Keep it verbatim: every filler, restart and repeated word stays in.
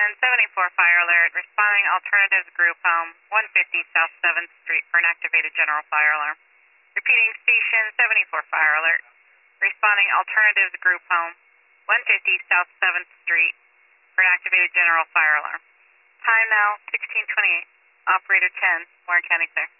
seventy-four fire alert. Responding alternatives group home, one fifty South seventh Street for an activated general fire alarm. Repeating station seventy-four fire alert. Responding alternatives group home, one fifty South seventh Street for an activated general fire alarm. Time now, sixteen twenty-eight. Operator ten, Warren County clear.